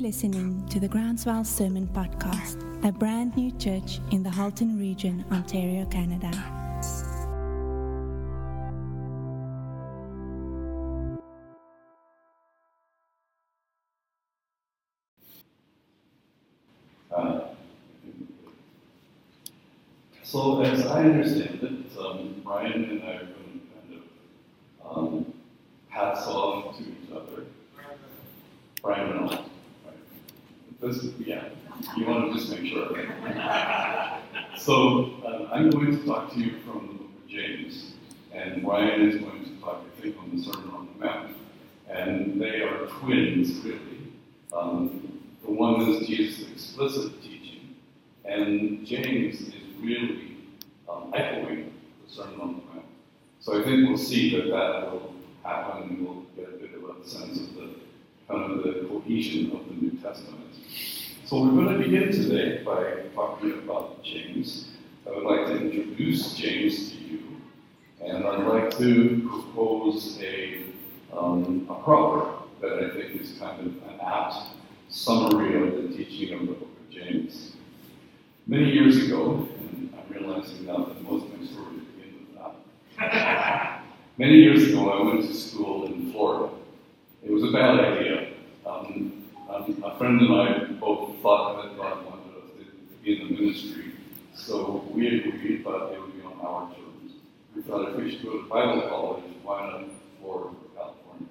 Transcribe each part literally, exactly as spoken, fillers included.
listening to the Groundswell Sermon Podcast, a brand new church in the Halton region, Ontario, Canada. Uh, so as I understand it, um, Brian and I are going to kind of um, pass on to each other. Brian and I. Right. This, yeah, you want to just make sure. So uh, I'm going to talk to you from the book of James, and Brian is going to talk, I think, on the Sermon on the Mount. And they are twins, really. Um, the one is Jesus' explicit teaching, and James is really um, echoing the Sermon on the Mount. So I think we'll see that that will happen, and we'll get a bit of a sense of the kind of the cohesion of the New Testament. So we're going to begin today by talking about James. I would like to introduce James to you, and I'd like to propose a, um, a proverb that I think is kind of an apt summary of the teaching of the book of James. Many years ago, and I'm realizing now that most of my stories begin with that. Many years ago, I went to school in Florida. It was a bad idea. Um, um, a friend and I both thought that God wanted us to be in the ministry, so we agreed, but it would be on our terms. We thought if we should go to Bible college, why not Florida or California?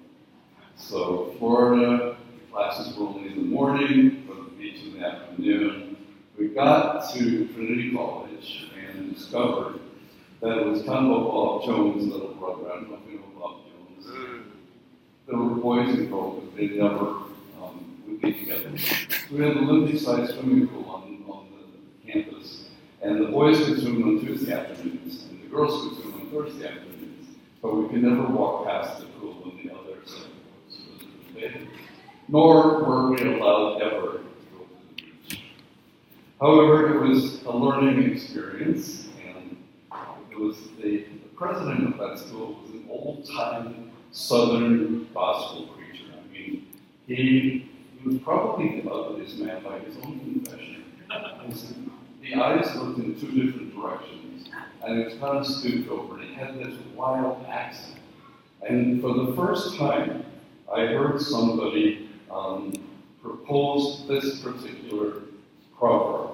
So Florida, classes were only in the morning, go to the beach in the afternoon. We got to Trinity College and discovered that it was kind of Bob Jones' little brother. I don't know if you know Bob Jones. There were boys and girls, but they never um, would be together. So we had a Olympic-sized swimming pool on, on the campus, and the boys could swim on Tuesday afternoons, and the girls could swim on Thursday afternoons, but we could never walk past the pool when the other set of boys was bathing. Nor were we allowed ever to go to the beach. However, it was a learning experience, and it was the, the president of that school was an old-time Southern gospel preacher. I mean, he, he was probably the ugliest man by his own confession. His, the eyes looked in two different directions, and it was kind of stooped over, and he had this wild accent. And for the first time, I heard somebody um, propose this particular proverb.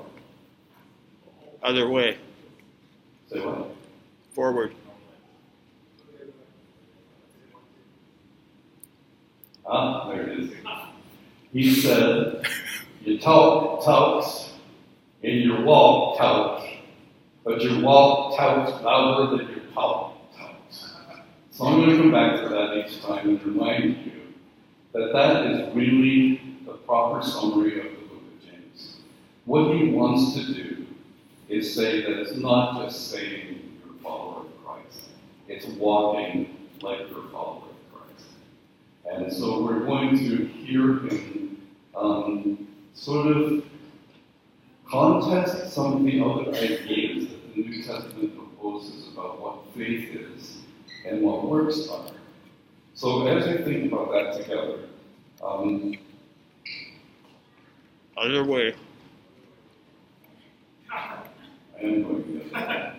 Other way. Say what? Forward. Ah, there it is. He said, you talk touts, and your walk touts, but your walk touts louder than your talk touts. So I'm going to come back to that each time and remind you that that is really the proper summary of the book of James. What he wants to do is say that it's not just saying you're a follower of Christ, it's walking like you're a follower of Christ. And so we're going to hear him um, sort of contest some of the other ideas that the New Testament proposes about what faith is and what works are. So as we think about that together, um, Other way. I am going to get that.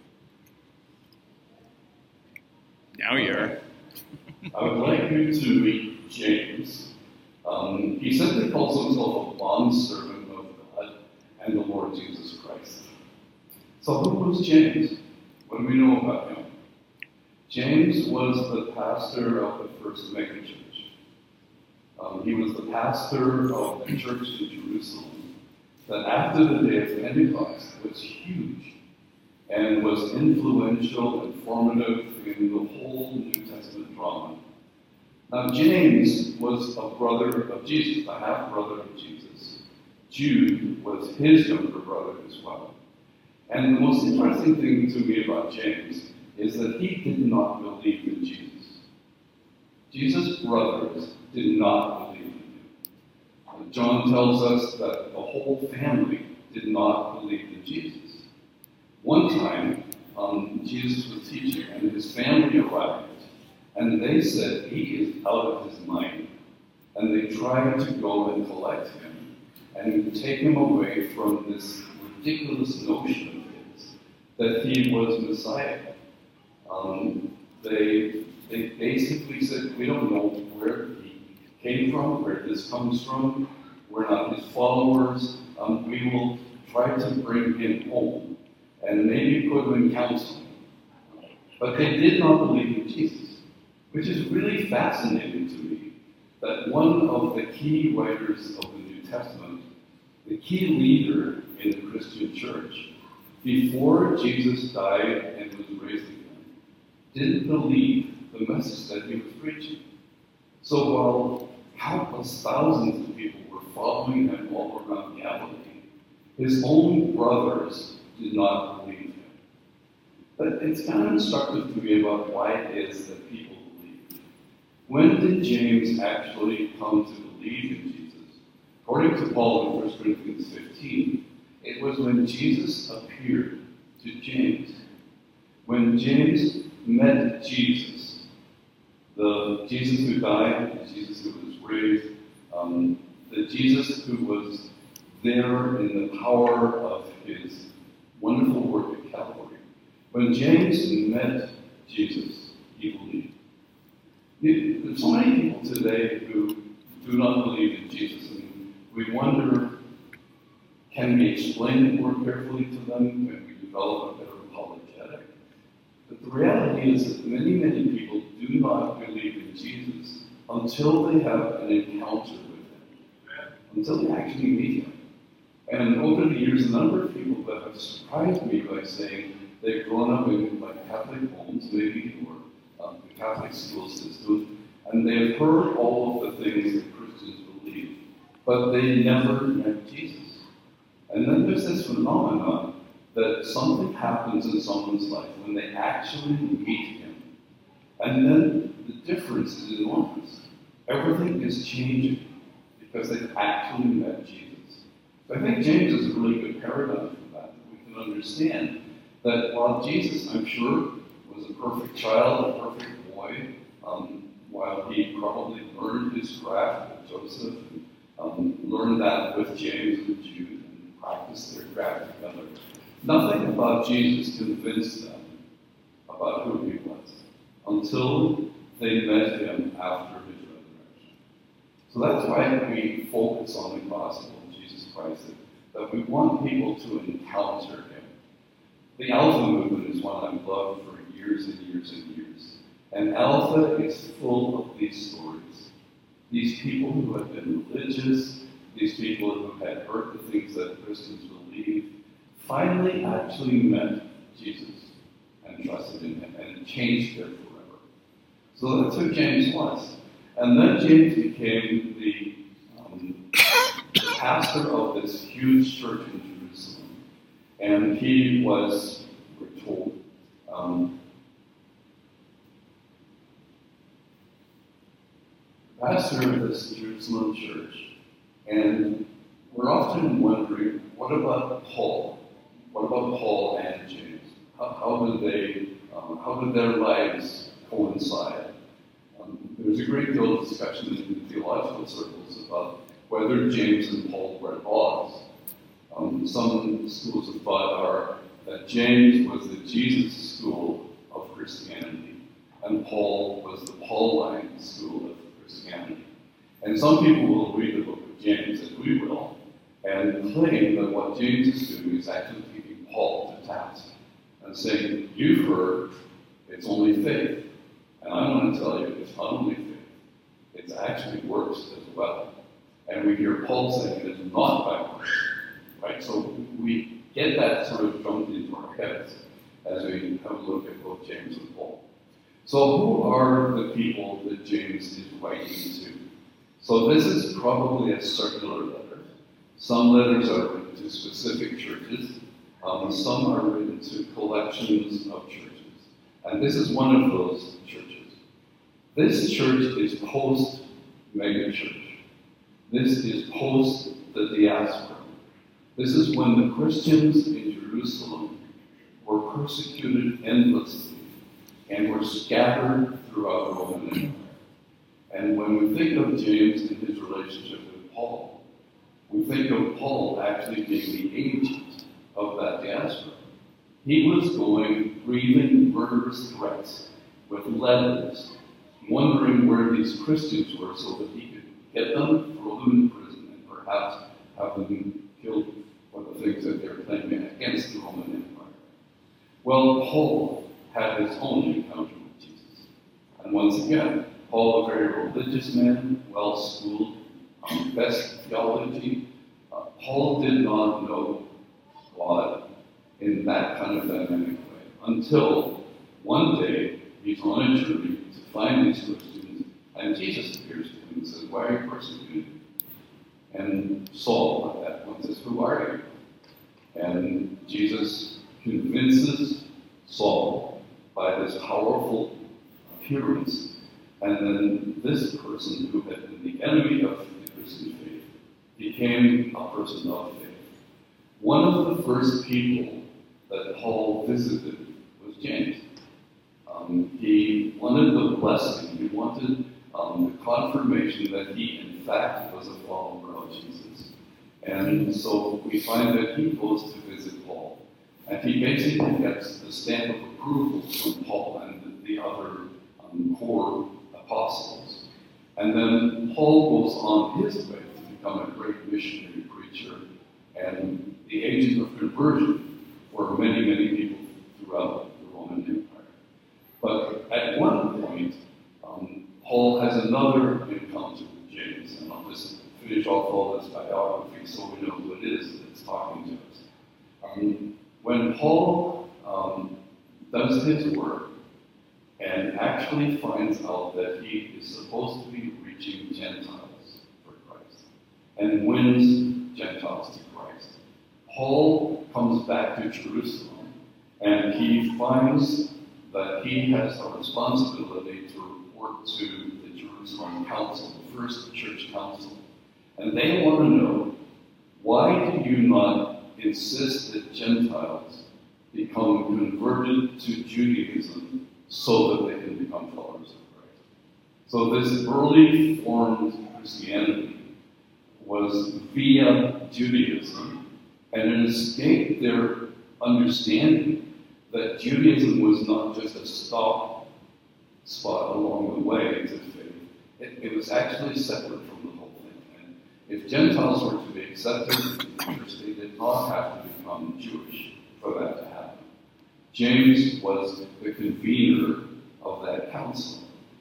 Now you're. I would like you to read James. Um, he simply calls himself a bondservant of God and the Lord Jesus Christ. So who was James? What do we know about him? James was the pastor of the first megachurch. Um, he was the pastor of the church in Jerusalem that after the day of Pentecost was huge and was influential and formative in the whole New Testament drama. Now, James was a brother of Jesus, a half-brother of Jesus. Jude was his younger brother as well. And the most interesting thing to me about James is that he did not believe in Jesus. Jesus' brothers did not believe in him. John tells us that the whole family did not believe in Jesus. One time, um, Jesus was teaching, and his family arrived, and they said, he is out of his mind. and they tried to go and collect him and take him away from this ridiculous notion of his that he was Messiah. Um, they, they basically said, we don't know where he came from, where this comes from. We're not his followers. Um, we will try to bring him home and maybe put him in counseling. But they did not believe in Jesus, which is really fascinating to me, that one of the key writers of the New Testament, the key leader in the Christian church, before Jesus died and was raised again, didn't believe the message that he was preaching. So while countless thousands of people were following him all around Galilee, his own brothers did not believe him. But it's kind of instructive to me about why it is that people believe. When did James actually come to believe in Jesus? According to Paul in First Corinthians fifteen, it was when Jesus appeared to James. When James met Jesus, the Jesus who died, the Jesus who was raised, um, the Jesus who was there in the power of his wonderful work at Calvary. When James met Jesus, he believed. There's so many people today who do not believe in Jesus, and we wonder, can we explain it more carefully to them? Can we develop a better apologetic? But the reality is that many, many people do not believe in Jesus until they have an encounter with him, until they actually meet him. And over the years, a number of people that have surprised me by saying they've grown up in like Catholic homes, maybe, or um, the Catholic school system, and they've heard all of the things that Christians believe, but they never met Jesus. And then there's this phenomenon that something happens in someone's life when they actually meet him. And then the difference is enormous. Everything is changing because they've actually met Jesus. So I think James is a really good paradigm for that. We can understand that while Jesus, I'm sure, was a perfect child, a perfect boy, um, while he probably learned his craft with Joseph, and um, learned that with James and Jude, and practiced their craft together, nothing about Jesus convinced them about who he was until they met him after his resurrection. So that's why we focus on the gospel of Jesus Christ, that we want people to encounter him. The Alpha movement is one I've loved for years and years and years. And Alpha is full of these stories. These people who have been religious, these people who had heard the things that Christians believe, finally actually met Jesus and trusted in him, and it changed their forever. So that's who James was. And then James became the, um, the pastor of this huge church in Jerusalem. And he was, we're told, um, pastor of this Jerusalem church. And we're often wondering, what about Paul? What about Paul and James? How, how did they, um, how did their lives coincide? Um, there's a great deal of discussion in theological circles about whether James and Paul were at odds. Um, some schools of thought are that James was the Jesus school of Christianity, and Paul was the Pauline school of Christianity. And some people will read the book of James, as we will, and claim that what James is doing is actually taking Paul to task and saying, you've heard, it's only faith. And I want to tell you, it's not only faith, it actually works as well. And we hear Paul saying it's not by works, right? So we get that sort of drummed into our heads as we have a look at both James and Paul. So who are the people that James is writing to? So this is probably a circular letter. Some letters are written to specific churches. Um, some are written to collections of churches. And this is one of those churches. This church is post-megachurch. This is post the diaspora. This is when the Christians in Jerusalem were persecuted endlessly and were scattered throughout the Roman Empire. And when we think of James and his relationship with Paul, we think of Paul actually being the agent of that diaspora. He was going, breathing murderous threats with letters, wondering where these Christians were so that he could get them, throw them in prison, and perhaps have them killed for the things that they're claiming against the Roman Empire. Well, Paul had his own encounter with Jesus. And once again, Paul, a very religious man, well-schooled, um, best theology, uh, Paul did not know God in that kind of dynamic way until one day he's on a journey to find these Christians, and Jesus appears to him and says, "Why are you persecuting me?" And Saul, at that point, says, "Who are you?" And Jesus convinces Saul by this powerful appearance. And then this person who had been the enemy of the Christian faith became a person of faith. One of the first people that Paul visited was James. Um, he wanted the blessing, he wanted um, the confirmation that he in fact was a follower of Jesus. And so we find that he goes to visit Paul. And he basically gets the stamp of approval from Paul and the other um, core apostles. And then Paul goes on his way to become a great missionary preacher and the agent of conversion for many, many people throughout the Roman Empire. But at one point, um, Paul has another encounter with James, and I'll just finish off all this biography so we know who it is that's talking to us. Um, when Paul um, does his work, and actually finds out that he is supposed to be reaching Gentiles for Christ, and wins Gentiles to Christ, Paul comes back to Jerusalem, and he finds that he has a responsibility to report to the Jerusalem Council, the first church council. And they want to know, why do you not insist that Gentiles become converted to Judaism so that they can become followers of Christ? So this early formed Christianity was via Judaism, and it escaped their understanding that Judaism was not just a stop spot along the way to faith. It, it was actually separate from the whole thing. And if Gentiles were to be accepted in the church, they did not have to become Jewish for that to happen. James was the convener of that council.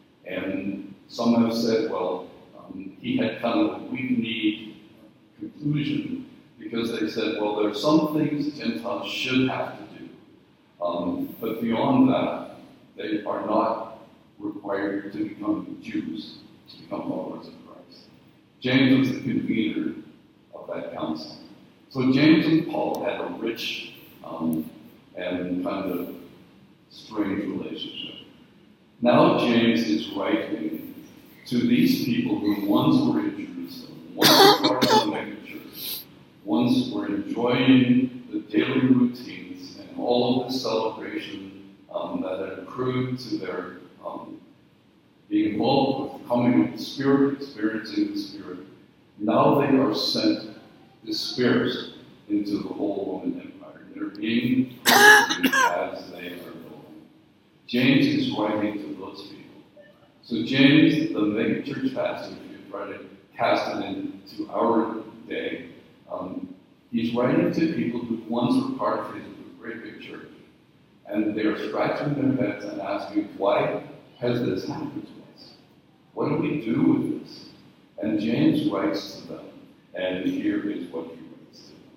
And some have said, well, um, he had kind of a weak-kneed conclusion, because they said, well, there are some things Gentiles should have to do. Um, but beyond that, they are not required to become Jews, to become followers of Christ. James was the convener of that council. So James and Paul had a rich um, and kind of strange relationship. Now James is writing to these people who once were in Jerusalem, once were part of the megachurch, once were enjoying the daily routines and all of the celebration um, that had accrued to their um, being involved with coming with the Spirit, experiencing the Spirit. Now they are sent dispersed into the whole Roman Empire. They're being persecuted as they are going. James is writing to those people. So James, the megachurch pastor, if you try to cast it into our day, um, he's writing to people who once were part of his great big church. And they're scratching their heads and asking, why has this happened to us? What do we do with this? And James writes to them, and here is what he writes to them.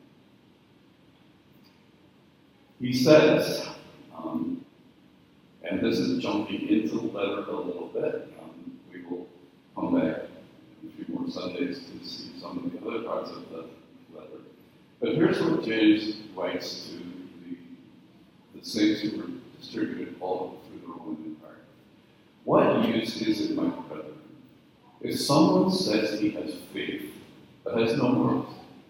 He says, um, and this is jumping into the letter a little bit. Um, we will come back in a few more Sundays to see some of the other parts of the letter. But here's what James writes to the, the saints who were distributed all through the Roman Empire. What use is it, my brethren, if someone says he has faith but has no works?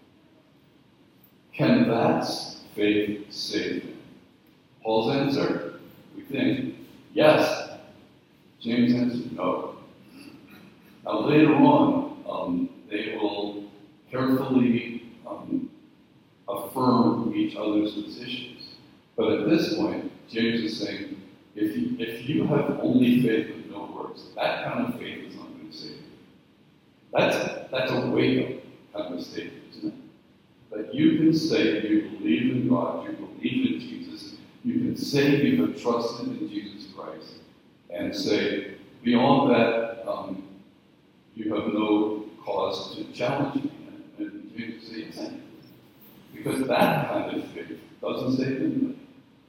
Can that faith save him? Paul's answer, we think, yes. James answered, no. Now later on, um, they will carefully um, affirm each other's positions. But at this point, James is saying, if you, if you have only faith with no works, that kind of faith is not going to save you. That's, that's a wake-up kind of statement, isn't it? That you can say you believe in God, you believe in Jesus, you can say you have trusted in Jesus Christ, and say, beyond that, um, you have no cause to challenge me. And, and you say, yes, because that kind of faith doesn't save anybody.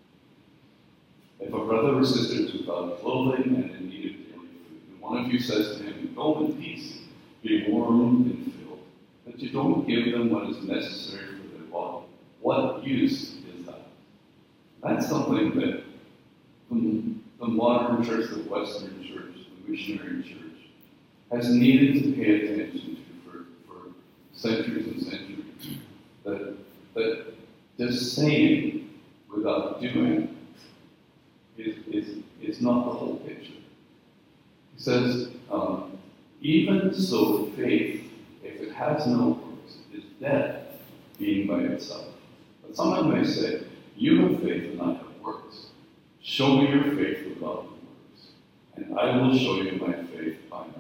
If a brother or sister is without clothing and in need of daily food, and one of you says to him, go in peace, be warmed and filled, but you don't give them what is necessary for their body, what use is that? That's something that the, the modern church, the Western church, the missionary church, has needed to pay attention to for, for centuries and centuries. That, that just saying without doing is, is, is not the whole picture. He says, um, even so faith, if it has no works, is dead, being by itself. But someone may say, you have faith and I have works. Show me your faith without the works, and I will show you my faith by my works.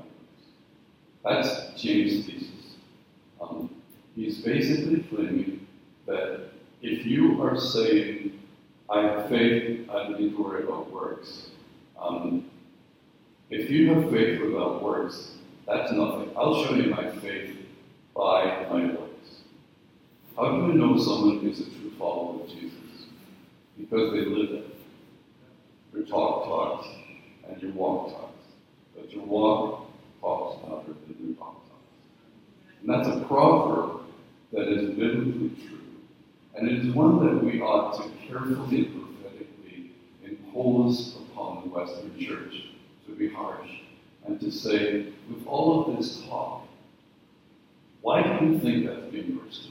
That's James' thesis. Um, he's basically claiming that if you are saying, I have faith, I don't need to worry about works. Um, if you have faith without works, that's nothing. I'll show you my faith by my works. How do we know someone is a true follower of Jesus? Because they live it. Your talk talks and your walk talks. But your walk talks louder than your talk talks. And that's a proverb that is biblically true. And it is one that we ought to carefully and prophetically impose upon the Western church, to be harsh, and to say, with all of this talk, why do you think that's being Christian?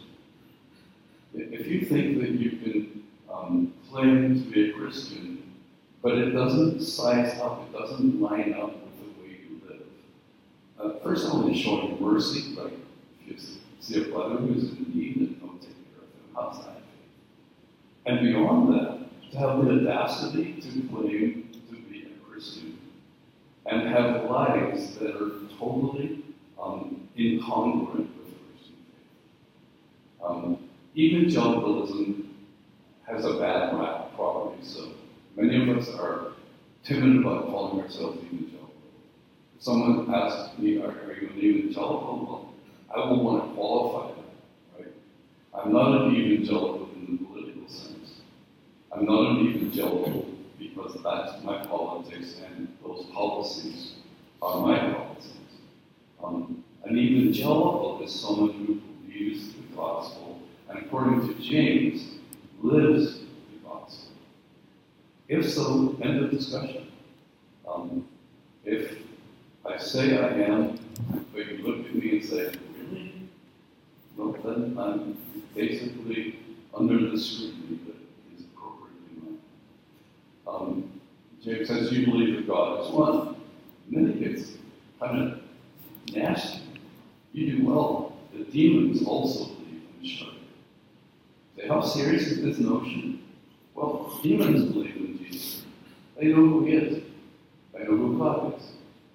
If you think that you can um, claim to be a Christian, but it doesn't size up, it doesn't line up with the way you live. Uh, first of all, it's showing mercy, like if you see a brother who's in need and don't take care of them, how's that? And beyond that, to have the audacity to claim to be a Christian and have lives that are totally um, incongruent with the Christian faith. Um, evangelicalism has a bad rap, probably, so many of us are timid about calling ourselves evangelical. If someone asks me, are, are you an evangelical? Well, I will want to qualify that, right? I'm not an evangelical in the political sense. I'm not an evangelical because that's my politics and those policies are my policies. Um, an evangelical is someone who believes the gospel and, according to James, lives the gospel. If so, end of discussion. Um, if I say I am, but you look at me and say, really? Well, then I'm basically under the scrutiny that is appropriately mine. Um, James says, you believe that God is one. And then it gets kind of nasty. You do well. The demons also believe in Shudder. Say, how serious is this notion? Well, demons believe in Jesus. They know who he is. They know who God is.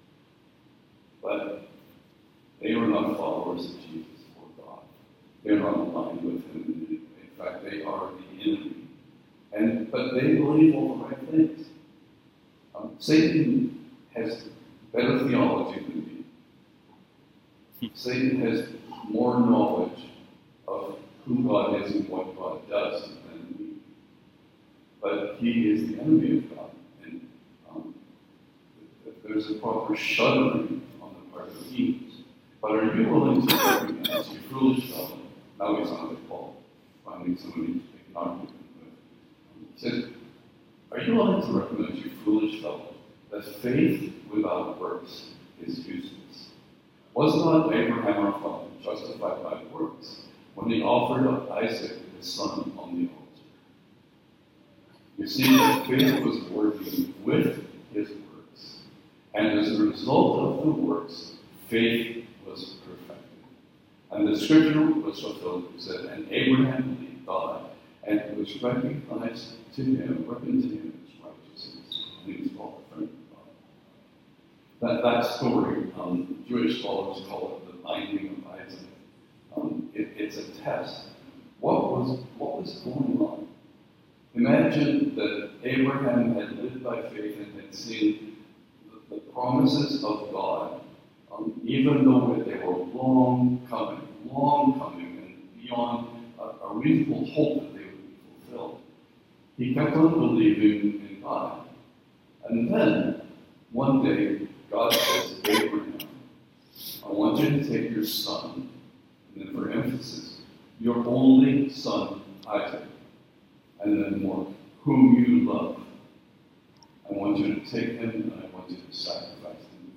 But they are not followers of Jesus or God. They're not aligned with him. In fact, they are the enemy. And but they believe all the right things. Um, Satan has better theology than me. Satan has more knowledge of who God is and what God does than me. But he is the enemy of God. And um, there's a proper shuddering on the part of the demons. But are you willing to recognize, you foolish fellow? Now he's on the Paul, finding somebody to take an argument with. He says, are you willing to recognize, you foolish fellow, that faith without works is useless? Was not Abraham our father justified by works when he offered up Isaac, his son, on the altar? You see, that faith was working with his works, and as a result of the works, faith was perfected. And the scripture was fulfilled. It said, and Abraham believed God, and it was recognized to him, reckoned to him as righteousness. And he was called a friend of God. That, that story, um, Jewish scholars call it the binding of Isaac. Um, it, it's a test. What was, what was going on? Imagine that Abraham had lived by faith and had seen the, the promises of God, um, even though they were long coming, long coming, and beyond a, a reasonable hope that they would be fulfilled. He kept on believing in God. And then, one day, God says, Abraham, I want you to take your son, and then for emphasis, your only son, Isaac, and then more, whom you love. I want you to take him, and I want you to sacrifice him.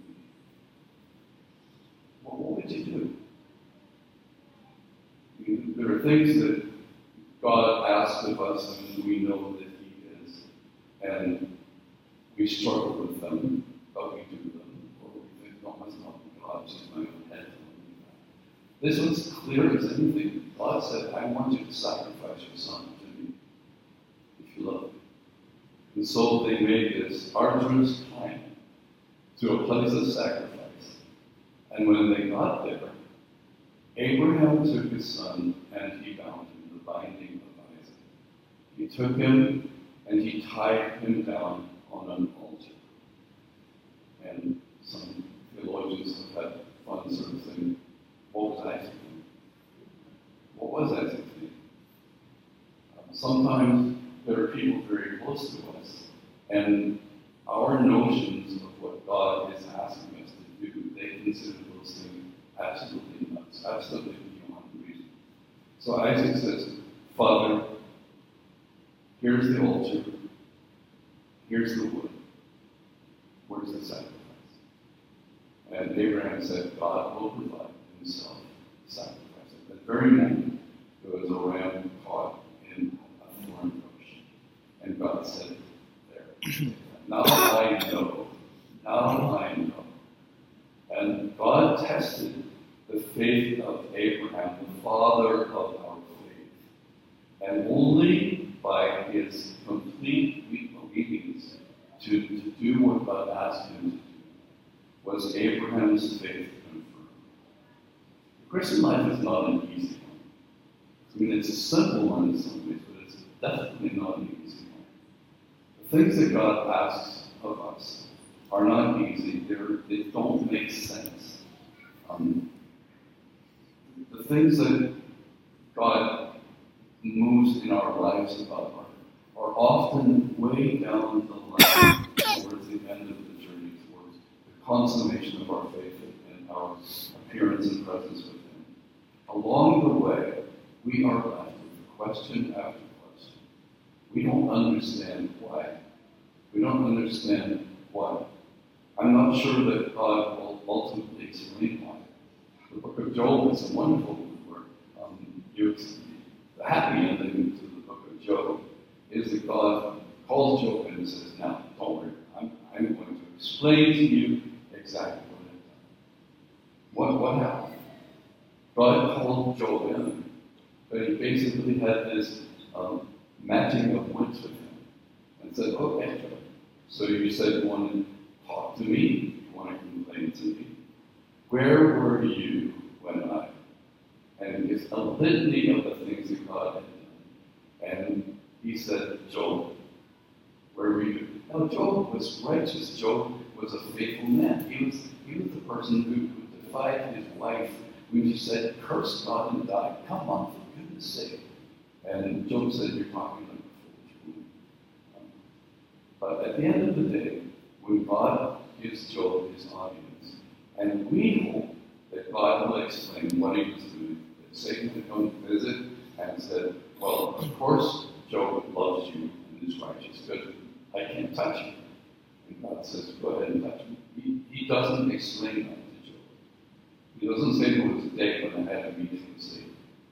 Well, what would you do? I mean, there are things that God asks of us, and we know that he is, and we struggle with them, but we do them, or we think, no, that's not God, just my own head. This was clear as anything. God said, I want you to sacrifice your son to me, if you love me. And so they made this arduous climb to a place of sacrifice. And when they got there, Abraham took his son and he bound him, the binding of Isaac. He took him and he tied him down on an altar. And some theologians have had fun sort of thing. What was Isaac doing? What was Isaac doing? Um, sometimes there are people very close to us, and our notions of what God is asking us to do, they consider those things absolutely nuts, absolutely beyond reason. So Isaac says, Father, here's the altar, here's the wood, where's the sacrifice? And Abraham said, God will provide himself sacrifice. At that very moment, there was a ram caught in a thorn bush. And God said, there, now I know, now I know. And God tested the faith of Abraham, the father of our faith. And only by his complete obedience to, to do what God asked him to do was Abraham's faith confirmed. The Christian life is not an easy one. I mean, it's a simple one in some ways, but it's definitely not an easy one. The things that God asks of us are not easy. They're, they don't make sense. Um, the things that God moves in our lives about are, are often way down the line towards the end of the journey, towards the consummation of our faith and our appearance and presence with Him. Along the way, we are left with question after question. We don't understand why. We don't understand why. I'm not sure that God will ultimately explain why. The book of Job is a wonderful book where um, you, the happy ending to the book of Job is that God calls Job and says, now, don't worry, I'm, I'm going to explain to you exactly what I've done. What, what happened? God called Job in, but he basically had this um, matching of wits with him and said, okay, Job, so you said you want to talk to me, you want to complain to me. Where were you when I? And it's a litany of the things that God had done. And he said, Job, where were you? Now, Job was righteous. Job was a faithful man. He was, he was the person who, who defied his wife when she said, curse God and die. Come on, for goodness sake. And Job said, you're talking like a foolish woman. Um, but at the end of the day, when God gives Job his audience, and we hope that God will explain what he was doing, that Satan would come to visit and said, well, of course, Job loves you and is righteous, but I can't touch you. And God says, go ahead and touch me. He, he doesn't explain that to Job. He doesn't say there was a day when I had a meeting with Satan.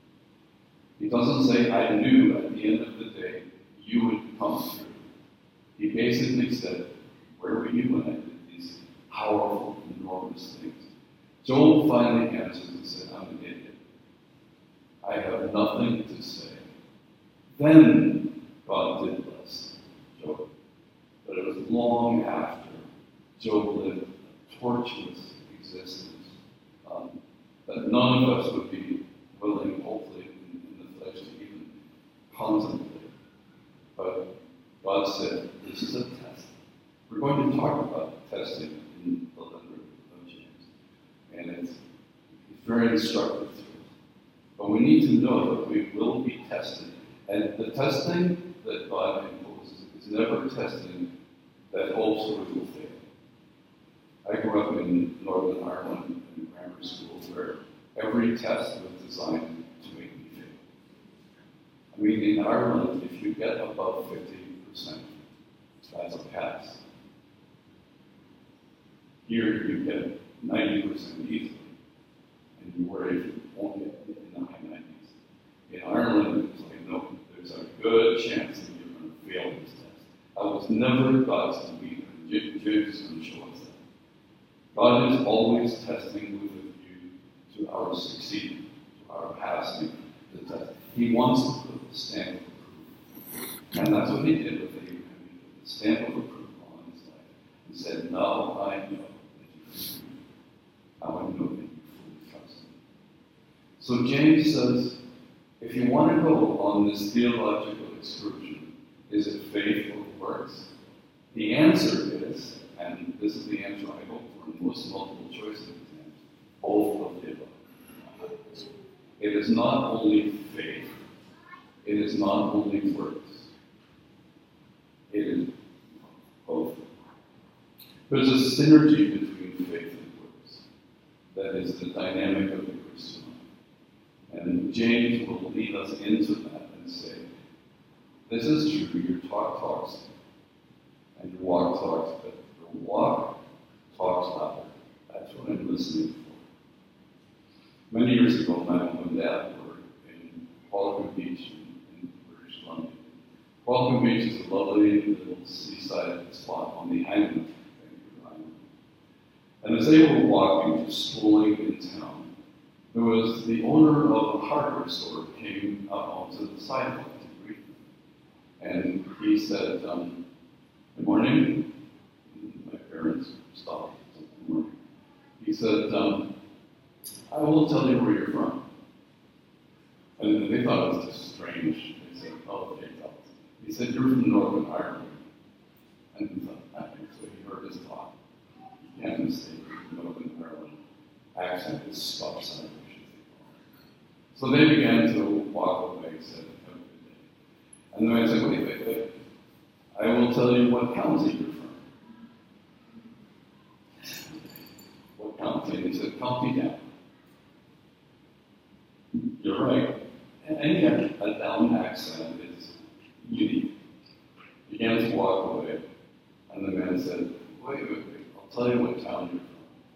He doesn't say, I knew at the end of the day you would come through. He basically said, where were you when I did these powerful, enormous things? Job finally answered and said, I'm an idiot. I have nothing to say. Then God did bless Job. But it was long after Job lived a tortuous existence um, that none of us would be willing, hopefully, in, in the flesh to even contemplate. But God said, this is a test. We're going to talk about testing in the letter of James. And it's, it's very instructive to us. But we need to know that we will be tested. And the testing that God imposes is never testing that hopes that we will fail. I grew up in Northern Ireland in grammar school where every test was designed to make me fail. I mean, in Ireland, if you get above fifty percent, that's a pass. Here, you get ninety percent easily, and you worry if you won't get in the high nineties. In Ireland, it's like, no, there's a good chance that you're going to fail this test. I was never God's to beat. James is going to show us that. God is always testing with a view to our succeeding, to our passing the test. He wants to put the stamp of approval. And that's what he did with Abraham. He put the stamp of approval on his life. He said, now I know that you can do it. Now I know that you fully trust me. So James says, if you want to go on this theological excursion, is it faith or works? The answer is, and this is the answer I hope for in most multiple choice exams, both of the above. It is not only faith, it is not only works, it is both. There's a synergy between faith and works that is the dynamic of the Christian life. And James will lead us into that and say, this is true, your talk talks, and your walk talks, but your walk talks louder. That's what I'm listening for. Many years ago, my mom and dad were in Qualicum Beach in, in British Columbia. Qualicum Beach is a lovely little seaside spot on the island. And as they were walking, just strolling in town, there was the owner of a hardware store came out onto the sidewalk to greet them. And he said, um, good morning. My parents stopped. Good morning. He said, um, I will tell you where you're from. And they thought it was just strange. They said, oh, okay, tell us. He said, you're from Northern Ireland. And he thought, okay, so he heard us talk. You can't mistake Northern Ireland accent is Scots Irish. So they began to walk away, said, have a good day. And the man said, wait, wait, wait. I will tell you what county you're from. What county? And he said, County Down. You're right. And yet, a down accent is unique. He began to walk away, and the man said, wait, wait, wait, I'll tell you what town you're from.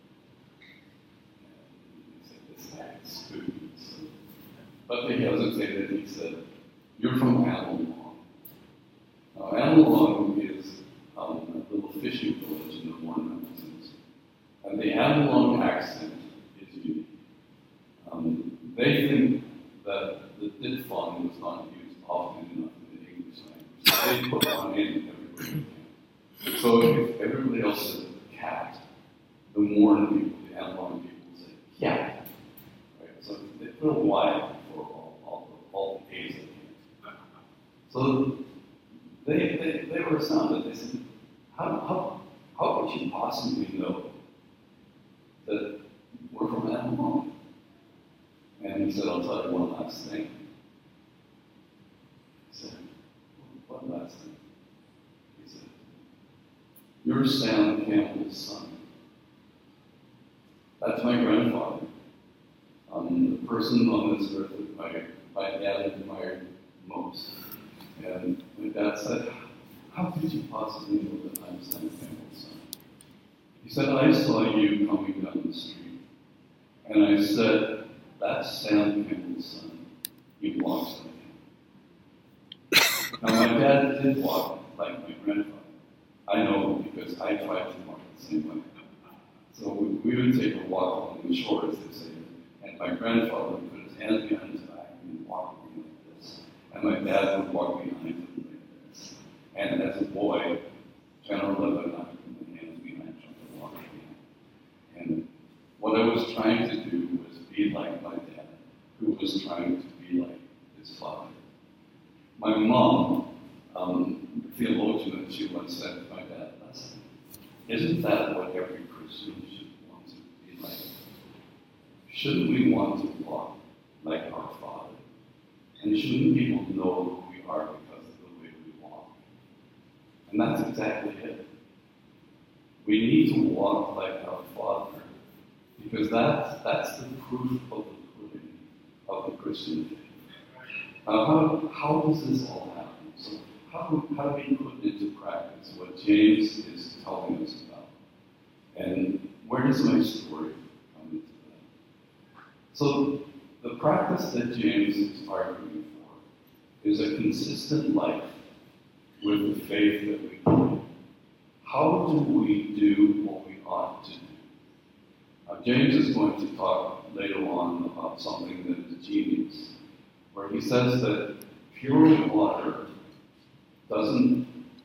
And he said, this guy is spooky. But he hesitated, he said, you're from Avalon. Now, Avalon is um, a little fishing village in the Warren Mountains. And the Avalon accent is unique. Um, they think that the diphthong was not used often enough in the English language. So they put one in everywhere they can. So if everybody else says cat, the Warren people, the Avalon people say cat. Right? So they put a Y for all, all, all the A's they can. So they, they, they were astounded. They said, how, how, how could you possibly know that we're from Avalon? And he said, I'll tell you one last thing. He said, what last thing? He said, you're Sam Campbell's son. That's my grandfather. Um, the person on this earth that my, my dad admired most. And my dad said, how could you possibly know that I'm Sam Campbell's son? He said, I saw you coming down the street. And I said, that's Sam Campbell's son. He walks like him. Now, my dad did walk like my grandfather. I know because I tried to walk the same way. So we, we would take a walk along the shore, as they say, and my grandfather would put his hands behind his back and walk like this. And my dad would walk behind him like this. And as a boy, ten or eleven, I would put my hands behind him and walk behind. And what I was trying to do was be like my dad, who was trying to be like his father. My mom, um, the theologian that she once said to my dad, listen, isn't that what every Christian should want to be like? Shouldn't we want to walk like our Father? And shouldn't people know who we are because of the way we walk? And that's exactly it. We need to walk like our Father because that's, that's the proof of the pudding of the Christian faith. Now, how, how does this all happen? So how do, how do we put into practice what James is telling us about? And where does my story come into that? So the practice that James is arguing for is a consistent life with the faith that we believe. How do we do what we ought to do? Now, James is going to talk later on about something that is genius, where he says that pure water doesn't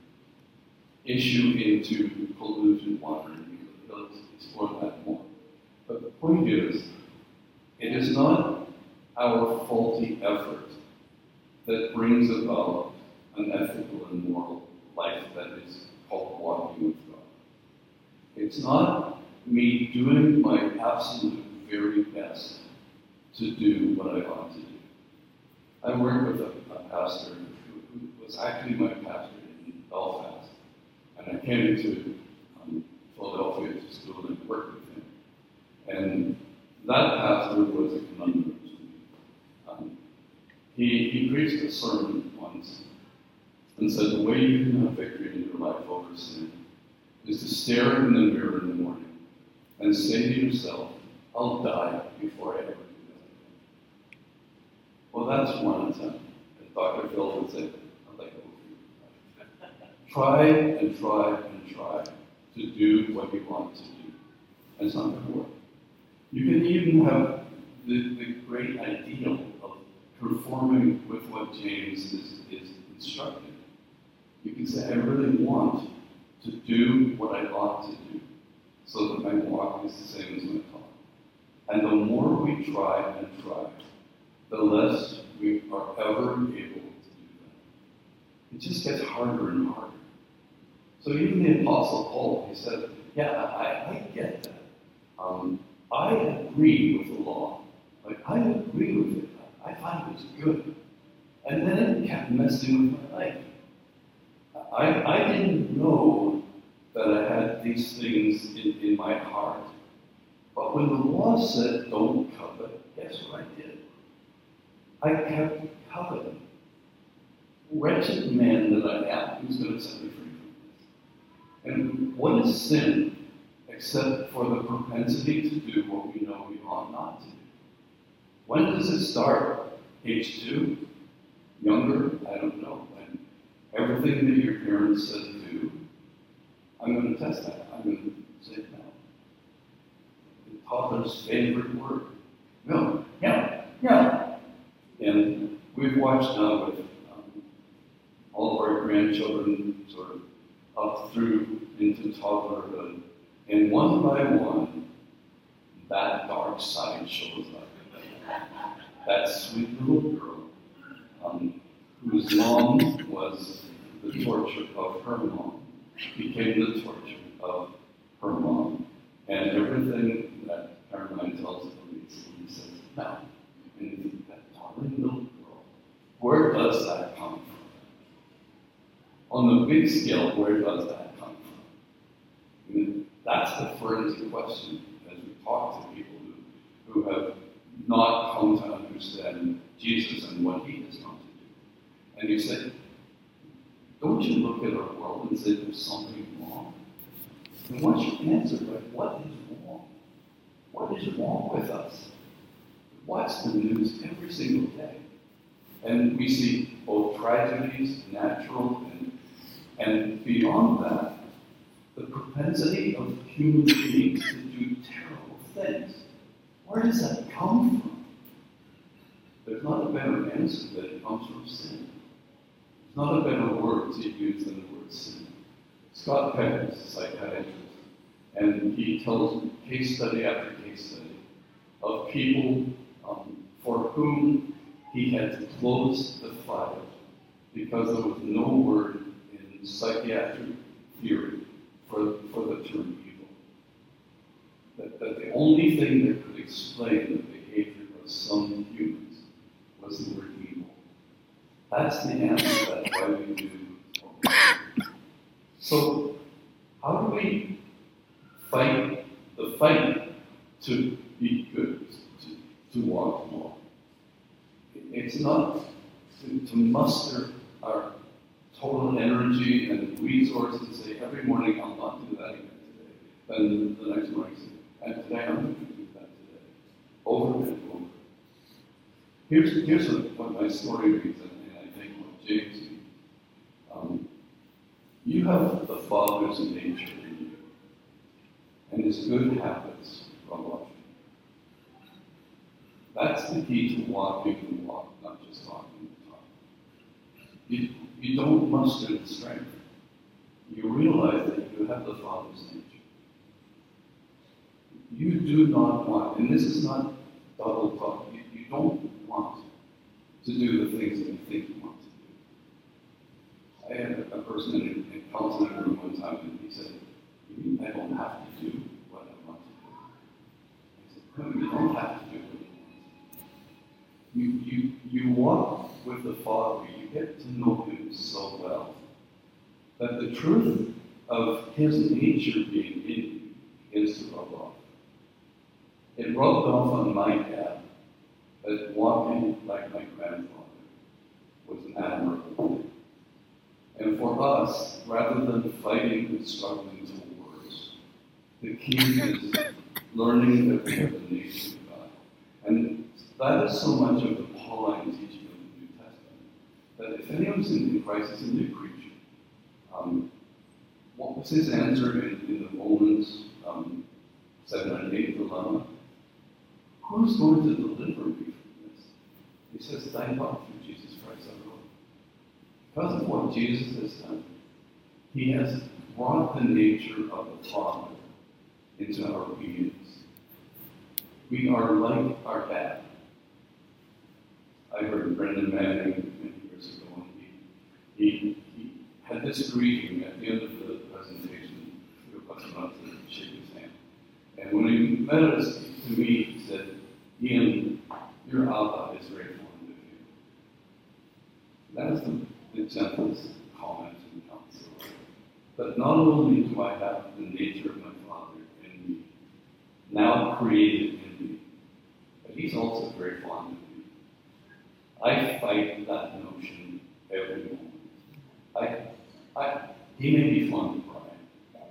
issue into polluted water. He'll explore that more. But the point is, it is not our faulty effort that brings about an ethical and moral life that is called walking with God. It's not me doing my absolute very best to do what I ought to do. I worked with a, a pastor who, who was actually my pastor in Belfast, and I came to um, Philadelphia to school and worked with him. And that pastor was a conundrum to me. Um, he, he preached a sermon once and said the way you can have victory in your life over sin is to stare in the mirror in the morning and say to yourself, I'll die before I ever do that. Well, that's one attempt. As Doctor Phil would say, I'd like to try and try and try to do what you want to do. And it's not going to work. You can even have the, the great ideal of performing with what James is, is instructing. You can say, I really want to do what I ought to do so that my walk is the same as my talk. And the more we try and try, the less we are ever able to do that. It just gets harder and harder. So even the Apostle Paul, he said, yeah, I, I get that. Um, I agree with the law. Like, I agree with it. I find it's good. And then it kept messing with my life. I, I didn't know that I had these things in, in my heart. But when the law said don't covet, guess what I did? I kept coveting. Wretched man that I am, who's going to set me free from this? And what is sin except for the propensity to do what we know we ought not to do? When does it start? Age two? Younger? I don't know. When everything that your parents said do, I'm going to test that. I'm going to say no. The toddler's favorite word. No, no, no. And we've watched now with um, all of our grandchildren sort of up through into toddlerhood. And one by one, that dark side shows up. That sweet little girl, um, whose mom was the torture of her mom, became the torture of her mom. And everything that Caroline tells Elise, he says, no. And that darling little girl, where does that come from? On the big scale, where does that come from? I mean, that's the forensic question as we talk to people who, who have not come to understand Jesus and what he has come to do. And you say, don't you look at our world and say there's something wrong? And once you answer, like, what is wrong? What is wrong with us? Watch the news every single day. And we see both tragedies, natural, and, and beyond that, the propensity of human beings to do do terrible things. Where does that come from? There's not a better answer that it comes from sin. There's not a better word to use than the word sin. Scott Peck is a psychiatrist, and he tells case study after case study of people um, for whom he had to close the file because there was no word in psychiatric theory for, for the term evil. That, that the only thing that could explain the behavior of some humans was the word evil. That's the answer. That's why we do. So, how do we fight the fight to be good, to, to walk more? It's not to, to muster our total energy and resources and say, every morning I'll not do that again today. Then the next morning, and today I'm going to do that today. Over and over. Here's, here's what my story reads, and I think what James means. Um, you have the Father's nature in you, and his good habits rub off you. That's the key to walking the walk, not just talking the talk. You, you don't muster the strength. You realize that you have the Father's nature. You do not want, and this is not double talk, you, you don't want to do the things that you think you want to do. I had a, a person in a counseling room one time, and he said, "You mean I don't have to do what I want to do?" I said, "No, you don't have to do what you want to do. You, you, you walk with the Father, you get to know him so well, that the truth of his nature being in you is to rub off. It rubbed off on my dad that walking like my grandfather was an admirable thing. And for us, rather than fighting and struggling towards, the key is learning that we have the nature of God. And that is so much of the Pauline teaching of the New Testament, that if anyone's in Christ is a new creature. Um, what was his answer in, in the Romans um, seven and eight dilemma? Who's going to deliver me from this? He says, thank God through Jesus Christ our Lord. Because of what Jesus has done, he has brought the nature of the Father into our beings. We are like our dad. I heard Brendan Manning many years ago, and he, he, he had this greeting at the end of the presentation. We were about to shake his hand. And when he met us, to me, he said, "Ian, your Abba is very fond of you." That is the, the gentlest comment and counsel. But not only do I have the nature of my Father in me, now created in me, but he's also very fond of me. I fight that notion every moment. I, I, he may be fond of Brian.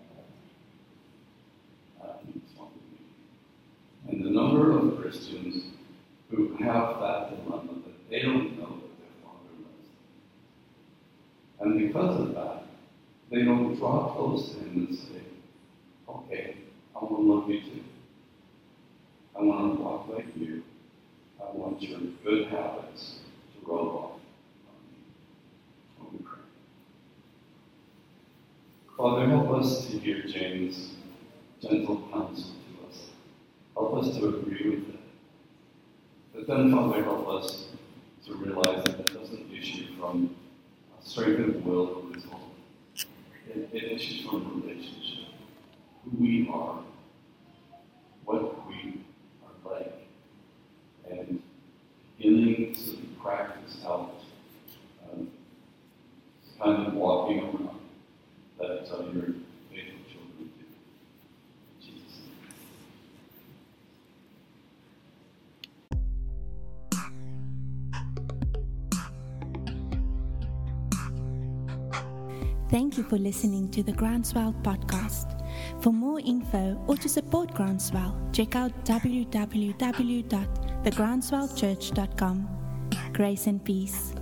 Uh, he's fond of me. And the number of Christians who have that dilemma that they don't know that their Father loves them. And because of that, they don't draw close to him and say, okay, I want to love you too. I want to walk like you. I want your good habits to rub off on me. When we pray. Father, help us to hear James' gentle counsel to us. Help us to agree with it. But then, Father, help us to realize that it doesn't issue from strength of will or resolve. It, it issues from relationship. Who we are, what we are like, and beginning to practice out um, kind of walking around that uh, your faithful children do. In Jesus' name. Thank you for listening to the Groundswell podcast. For more info or to support Groundswell, check out w w w dot the groundswell church dot com. Grace and peace.